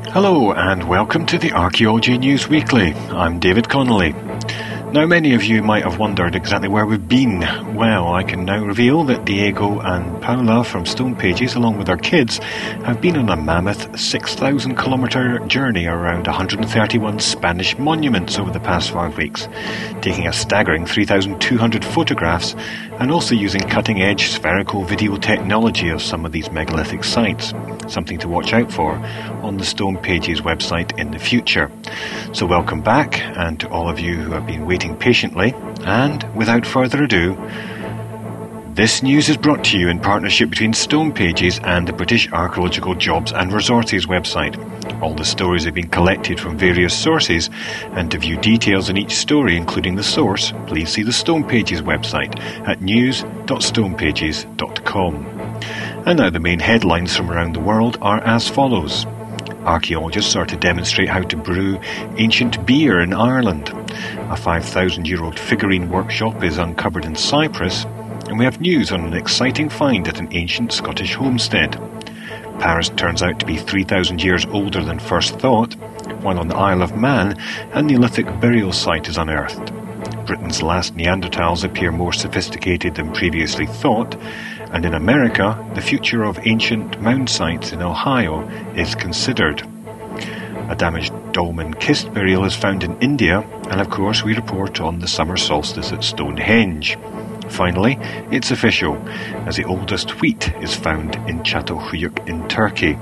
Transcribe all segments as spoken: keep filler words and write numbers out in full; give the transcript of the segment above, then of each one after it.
Hello and welcome to the Archaeology News Weekly. I'm David Connolly. Now, many of you might have wondered exactly where we've been. Well, I can now reveal that Diego and Paula from Stone Pages, along with their kids, have been on a mammoth six thousand kilometre journey around one hundred thirty-one Spanish monuments over the past five weeks, taking a staggering three thousand two hundred photographs and also using cutting-edge spherical video technology of some of these megalithic sites, something to watch out for on the Stone Pages website in the future. So welcome back, and to all of you who have been waiting patiently, and without further ado, this news is brought to you in partnership between Stone Pages and the British Archaeological Jobs and Resources website. All the stories have been collected from various sources, and to view details in each story, including the source, please see the Stone Pages website at news dot stone pages dot com. And now the main headlines from around the world are as follows. Archaeologists are to demonstrate how to brew ancient beer in Ireland. A five thousand year old figurine workshop is uncovered in Cyprus, and we have news on an exciting find at an ancient Scottish homestead. Paris turns out to be three thousand years older than first thought, while on the Isle of Man, a Neolithic burial site is unearthed. Britain's last Neanderthals appear more sophisticated than previously thought, and in America, the future of ancient mound sites in Ohio is considered. A damaged dolmen kist burial is found in India, and of course we report on the summer solstice at Stonehenge. Finally, it's official, as the oldest wheat is found in Çatalhöyük in Turkey.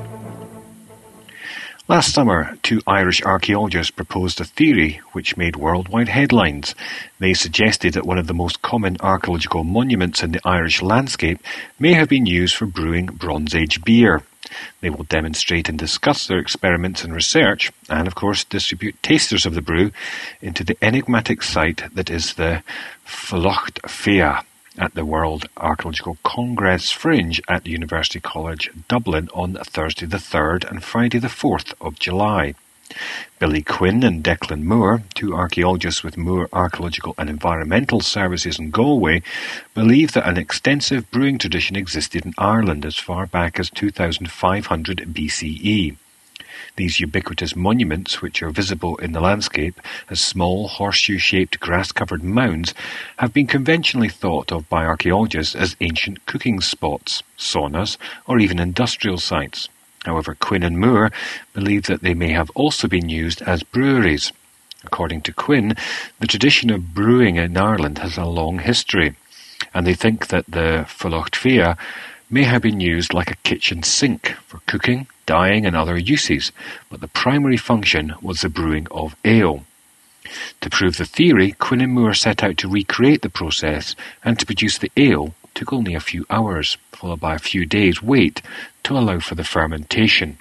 Last summer, two Irish archaeologists proposed a theory which made worldwide headlines. They suggested that one of the most common archaeological monuments in the Irish landscape may have been used for brewing Bronze Age beer. They will demonstrate and discuss their experiments and research, and of course distribute tasters of the brew into the enigmatic site that is the Folacht Fia at the World Archaeological Congress Fringe at University College Dublin on Thursday the third and Friday the fourth of July. Billy Quinn and Declan Moore, two archaeologists with Moore Archaeological and Environmental Services in Galway, believe that an extensive brewing tradition existed in Ireland as far back as two thousand five hundred B C E. These ubiquitous monuments, which are visible in the landscape as small horseshoe-shaped grass-covered mounds, have been conventionally thought of by archaeologists as ancient cooking spots, saunas, or even industrial sites. However, Quinn and Moore believe that they may have also been used as breweries. According to Quinn, the tradition of brewing in Ireland has a long history, and they think that the Folacht Fia may have been used like a kitchen sink for cooking, dyeing and other uses, but the primary function was the brewing of ale. To prove the theory, Quinn and Moore set out to recreate the process, and to produce the ale took only a few hours, followed by a few days' wait to allow for the fermentation.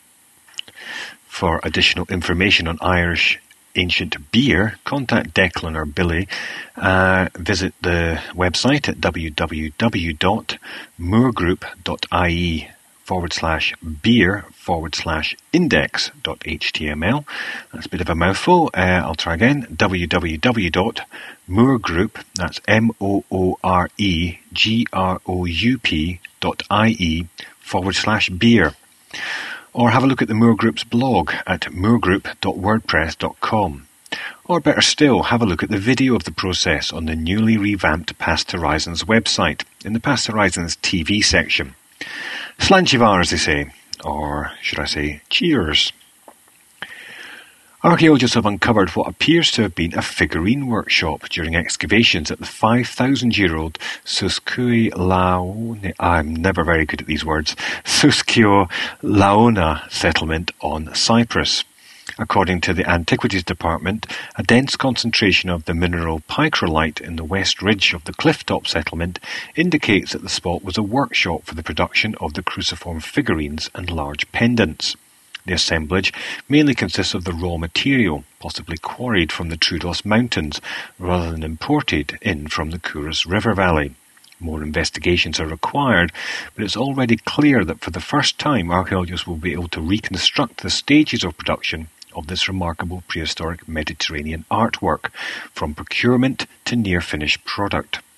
For additional information on Irish ancient beer, contact Declan or Billy. Uh, visit the website at w w w dot moorgroup dot i e forward slash beer forward slash index dot h t m l. That's a bit of a mouthful. Uh, I'll try again. w w w dot moorgroup, that's M O O R E G R O U P dot I E forward slash beer. Or have a look at the Moore Group's blog at moorgroup dot wordpress dot com. Or better still, have a look at the video of the process on the newly revamped Past Horizons website, in the Past Horizons T V section. Slanchivar, as they say, or should I say, cheers. Archaeologists have uncovered what appears to have been a figurine workshop during excavations at the five thousand year old Susquio Laona, I'm never very good at these words, Susquio Laona settlement on Cyprus. According to the Antiquities Department, a dense concentration of the mineral picrolite in the west ridge of the clifftop settlement indicates that the spot was a workshop for the production of the cruciform figurines and large pendants. The assemblage mainly consists of the raw material, possibly quarried from the Troodos Mountains, rather than imported in from the Kouros River Valley. More investigations are required, but it's already clear that for the first time archaeologists will be able to reconstruct the stages of production of this remarkable prehistoric Mediterranean artwork, from procurement to near-finished product.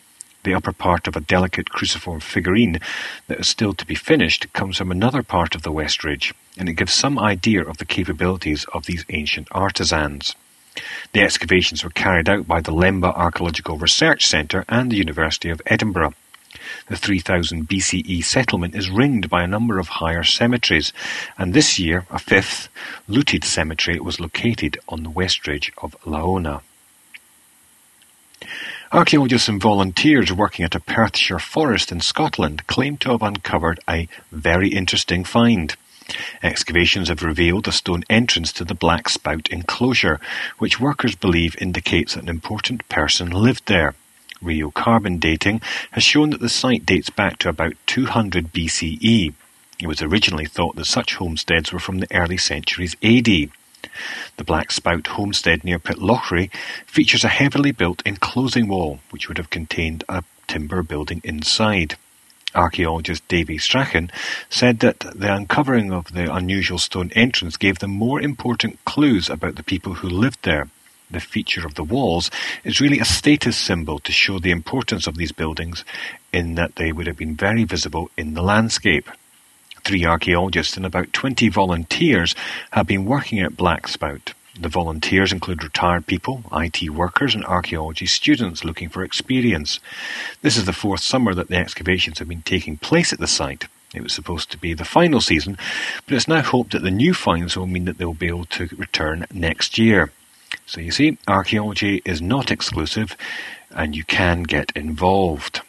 The upper part of a delicate cruciform figurine that is still to be finished comes from another part of the West Ridge, and it gives some idea of the capabilities of these ancient artisans. The excavations were carried out by the Lemba Archaeological Research Centre and the University of Edinburgh. The three thousand B C E settlement is ringed by a number of higher cemeteries, and this year a fifth, looted cemetery was located on the west ridge of Laona. Archaeologists and volunteers working at a Perthshire forest in Scotland claim to have uncovered a very interesting find. Excavations have revealed a stone entrance to the Black Spout enclosure, which workers believe indicates that an important person lived there. Radiocarbon dating has shown that the site dates back to about two hundred B C E. It was originally thought that such homesteads were from the early centuries A D. The Black Spout homestead near Pitlochry features a heavily built enclosing wall, which would have contained a timber building inside. Archaeologist Davy Strachan said that the uncovering of the unusual stone entrance gave them more important clues about the people who lived there. The feature of the walls is really a status symbol to show the importance of these buildings, in that they would have been very visible in the landscape. Three archaeologists and about twenty volunteers have been working at Black Spout. The volunteers include retired people, I T workers and archaeology students looking for experience. This is the fourth summer that the excavations have been taking place at the site. It was supposed to be the final season, but it's now hoped that the new finds will mean that they'll be able to return next year. So you see, archaeology is not exclusive, and you can get involved.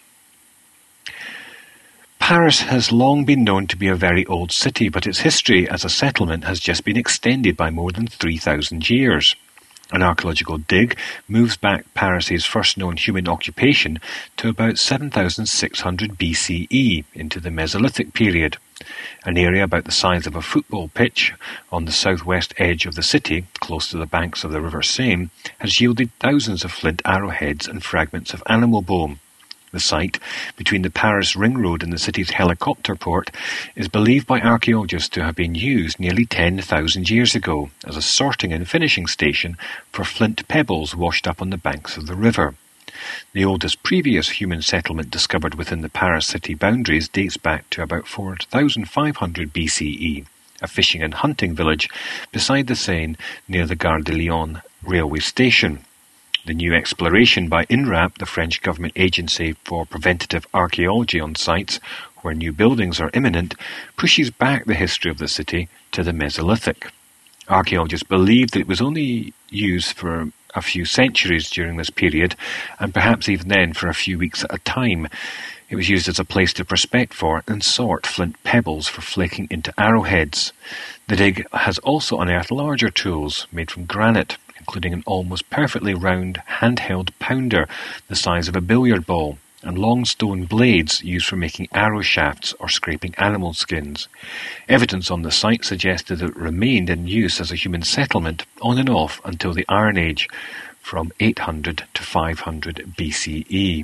Paris has long been known to be a very old city, but its history as a settlement has just been extended by more than three thousand years. An archaeological dig moves back Paris's first known human occupation to about seven thousand six hundred B C E, into the Mesolithic period. An area about the size of a football pitch on the southwest edge of the city, close to the banks of the River Seine, has yielded thousands of flint arrowheads and fragments of animal bone. The site, between the Paris Ring Road and the city's helicopter port, is believed by archaeologists to have been used nearly ten thousand years ago as a sorting and finishing station for flint pebbles washed up on the banks of the river. The oldest previous human settlement discovered within the Paris city boundaries dates back to about four thousand five hundred B C E, a fishing and hunting village beside the Seine near the Gare de Lyon railway station. The new exploration by INRAP, the French government agency for preventative archaeology on sites where new buildings are imminent, pushes back the history of the city to the Mesolithic. Archaeologists believe that it was only used for a few centuries during this period, and perhaps even then for a few weeks at a time. It was used as a place to prospect for and sort flint pebbles for flaking into arrowheads. The dig has also unearthed larger tools made from granite, including an almost perfectly round handheld pounder the size of a billiard ball, and long stone blades used for making arrow shafts or scraping animal skins. Evidence on the site suggested that it remained in use as a human settlement on and off until the Iron Age, from eight hundred to five hundred B C E.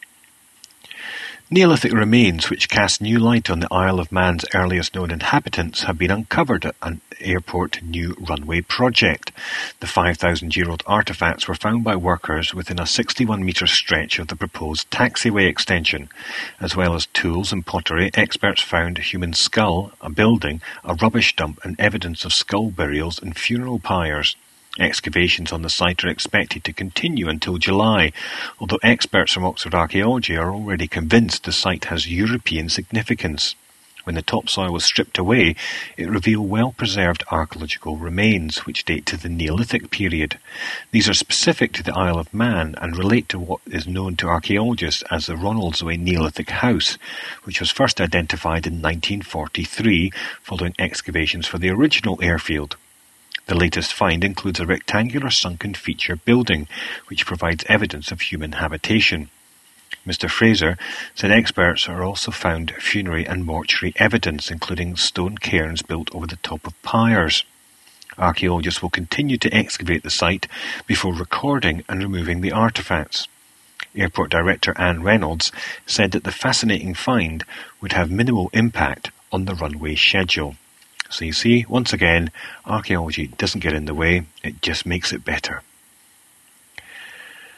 Neolithic remains which cast new light on the Isle of Man's earliest known inhabitants have been uncovered at an airport new runway project. The five thousand year old artefacts were found by workers within a sixty-one metre stretch of the proposed taxiway extension. As well as tools and pottery, experts found a human skull, a building, a rubbish dump and evidence of skull burials and funeral pyres. Excavations on the site are expected to continue until July, although experts from Oxford Archaeology are already convinced the site has European significance. When the topsoil was stripped away, it revealed well-preserved archaeological remains, which date to the Neolithic period. These are specific to the Isle of Man and relate to what is known to archaeologists as the Ronaldsway Neolithic House, which was first identified in nineteen forty-three following excavations for the original airfield. The latest find includes a rectangular sunken feature building, which provides evidence of human habitation. Mister Fraser said experts are also found funerary and mortuary evidence, including stone cairns built over the top of pyres. Archaeologists will continue to excavate the site before recording and removing the artefacts. Airport Director Anne Reynolds said that the fascinating find would have minimal impact on the runway schedule. So you see, once again, archaeology doesn't get in the way, it just makes it better.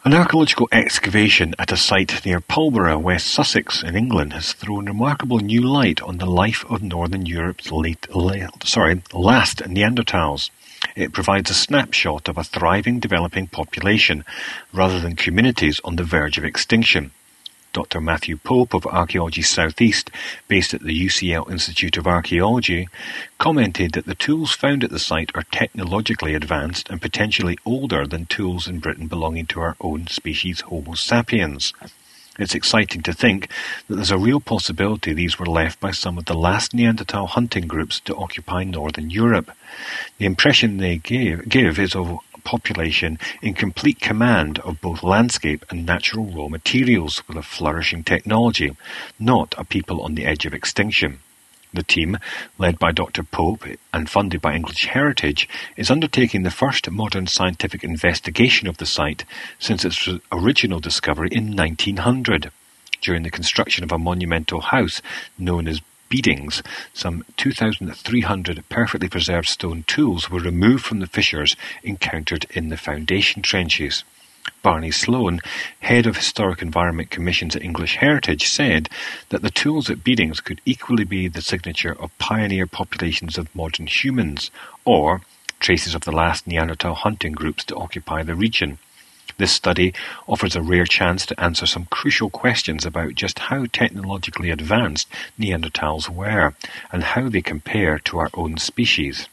An archaeological excavation at a site near Pulborough, West Sussex in England has thrown remarkable new light on the life of Northern Europe's late, late, sorry, last Neanderthals. It provides a snapshot of a thriving, developing population, rather than communities on the verge of extinction. Doctor Matthew Pope of Archaeology South East, based at the U C L Institute of Archaeology, commented that the tools found at the site are technologically advanced and potentially older than tools in Britain belonging to our own species Homo sapiens. It's exciting to think that there's a real possibility these were left by some of the last Neanderthal hunting groups to occupy Northern Europe. The impression they give, give is of population in complete command of both landscape and natural raw materials with a flourishing technology, not a people on the edge of extinction. The team, led by Doctor Pope and funded by English Heritage, is undertaking the first modern scientific investigation of the site since its original discovery in nineteen hundred. During the construction of a monumental house known as Beedings, some two thousand three hundred perfectly preserved stone tools were removed from the fissures encountered in the foundation trenches. Barney Sloan, head of Historic Environment Commissions at English Heritage, said that the tools at Beedings could equally be the signature of pioneer populations of modern humans, or traces of the last Neanderthal hunting groups to occupy the region. This study offers a rare chance to answer some crucial questions about just how technologically advanced Neanderthals were, and how they compare to our own species.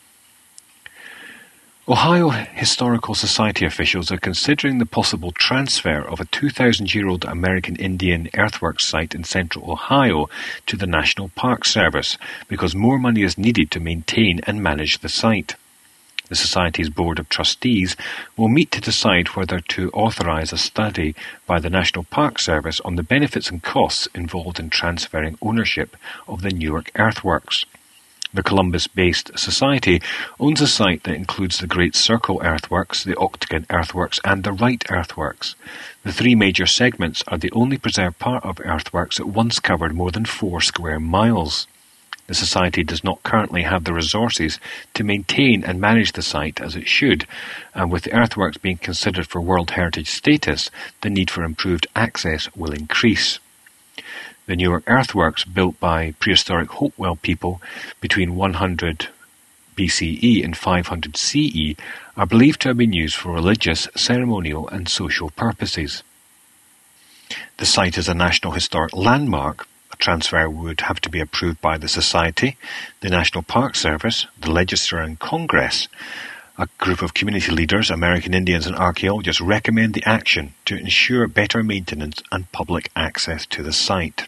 Ohio Historical Society officials are considering the possible transfer of a two thousand year old American Indian earthworks site in central Ohio to the National Park Service because more money is needed to maintain and manage the site. The Society's Board of Trustees will meet to decide whether to authorise a study by the National Park Service on the benefits and costs involved in transferring ownership of the Newark earthworks. The Columbus-based society owns a site that includes the Great Circle earthworks, the Octagon earthworks and the Wright earthworks. The three major segments are the only preserved part of earthworks that once covered more than four square miles. The Society does not currently have the resources to maintain and manage the site as it should, and with the earthworks being considered for World Heritage status, the need for improved access will increase. The Newark earthworks, built by prehistoric Hopewell people between one hundred B C E and five hundred C E, are believed to have been used for religious, ceremonial and social purposes. The site is a National Historic Landmark. A transfer would have to be approved by the Society, the National Park Service, the Legislature and Congress. A group of community leaders, American Indians and archaeologists recommend the action to ensure better maintenance and public access to the site.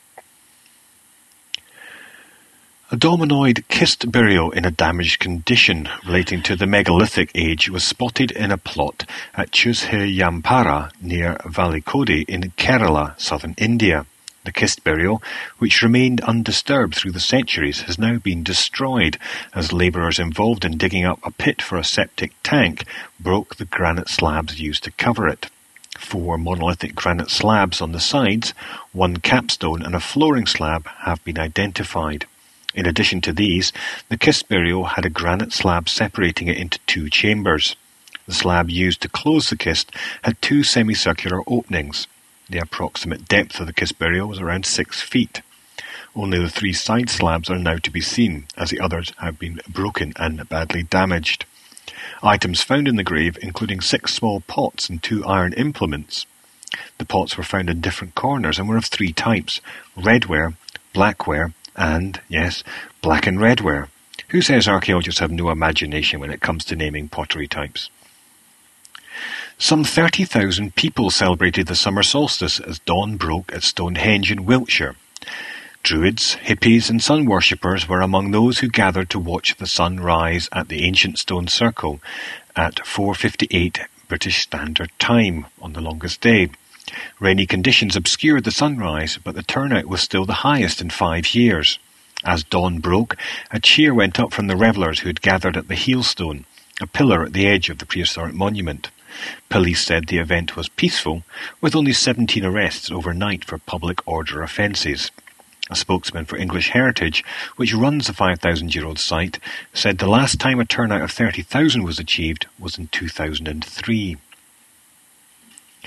A dominoid kist burial in a damaged condition relating to the megalithic age was spotted in a plot at Chusheyampara near Valikodi in Kerala, southern India. The kist burial, which remained undisturbed through the centuries, has now been destroyed as labourers involved in digging up a pit for a septic tank broke the granite slabs used to cover it. Four monolithic granite slabs on the sides, one capstone and a flooring slab have been identified. In addition to these, the kist burial had a granite slab separating it into two chambers. The slab used to close the kist had two semicircular openings. The approximate depth of the kist burial was around six feet. Only the three side slabs are now to be seen, as the others have been broken and badly damaged. Items found in the grave, including six small pots and two iron implements. The pots were found in different corners and were of three types: redware, blackware, and, yes, black and redware. Who says archaeologists have no imagination when it comes to naming pottery types? Some thirty thousand people celebrated the summer solstice as dawn broke at Stonehenge in Wiltshire. Druids, hippies and sun worshippers were among those who gathered to watch the sun rise at the ancient stone circle at four fifty-eight British Standard Time on the longest day. Rainy conditions obscured the sunrise, but the turnout was still the highest in five years. As dawn broke, a cheer went up from the revellers who had gathered at the Heelstone, a pillar at the edge of the prehistoric monument. Police said the event was peaceful, with only seventeen arrests overnight for public order offences. A spokesman for English Heritage, which runs the five thousand year old site, said the last time a turnout of thirty thousand was achieved was in two thousand three.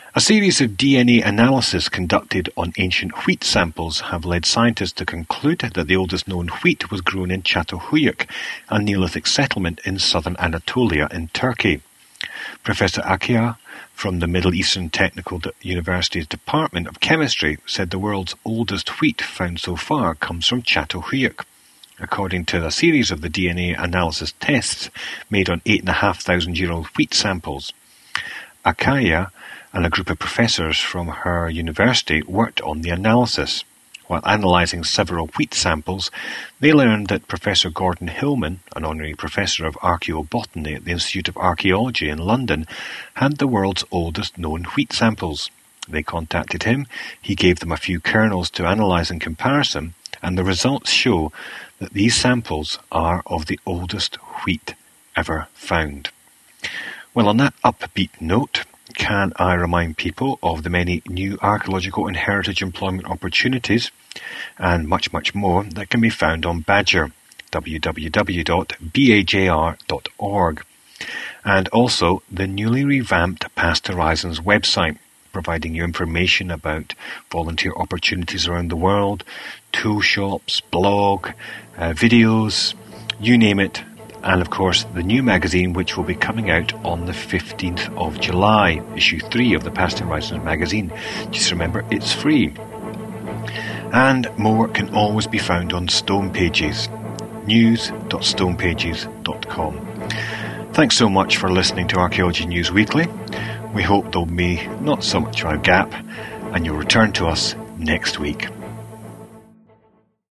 A series of D N A analyses conducted on ancient wheat samples have led scientists to conclude that the oldest known wheat was grown in Çatalhöyük, a Neolithic settlement in southern Anatolia in Turkey. Professor Akaya from the Middle Eastern Technical University's Department of Chemistry said the world's oldest wheat found so far comes from Çatalhöyük. According to a series of the D N A analysis tests made on eight and a half thousand year old wheat samples, Akaya and a group of professors from her university worked on the analysis. While analysing several wheat samples, they learned that Professor Gordon Hillman, an honorary professor of archaeobotany at the Institute of Archaeology in London, had the world's oldest known wheat samples. They contacted him, he gave them a few kernels to analyse in comparison, and the results show that these samples are of the oldest wheat ever found. Well, on that upbeat note, can I remind people of the many new archaeological and heritage employment opportunities and much, much more that can be found on Badger, w w w dot bajr dot org, and also the newly revamped Past Horizons website, providing you information about volunteer opportunities around the world, tool shops, blog, uh, videos, you name it. And of course, the new magazine, which will be coming out on the fifteenth of July, issue three of the Past Horizons magazine. Just remember, it's free. And more can always be found on Stone Pages, news dot stone pages dot com. Thanks so much for listening to Archaeology News Weekly. We hope there'll be not so much of a gap, and you'll return to us next week.